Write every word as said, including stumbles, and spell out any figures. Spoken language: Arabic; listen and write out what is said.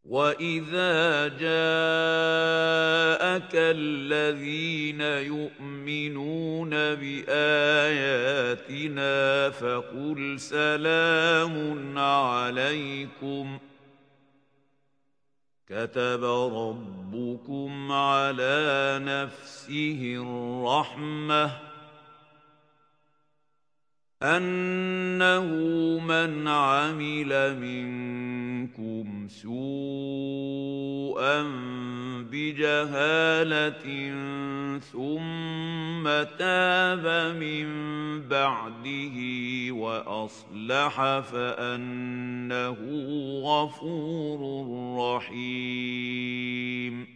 وَإِذَا جَاءَكَ الَّذِينَ يُؤْمِنُونَ بِآيَاتِنَا فَقُلْ سَلَامٌ عَلَيْكُمْ كَتَبَ رَبُّكُمْ عَلَىٰ نَفْسِهِ الرَّحْمَةَ أَنَّهُ مَنْ عَمِلَ مِنكُمْ سُوءًا بِجَهَالَةٍ ثُمَّ تَابَ مِن بَعْدِهِ وَأَصْلَحَ فَأَنَّهُ غَفُورٌ رَّحِيمٌ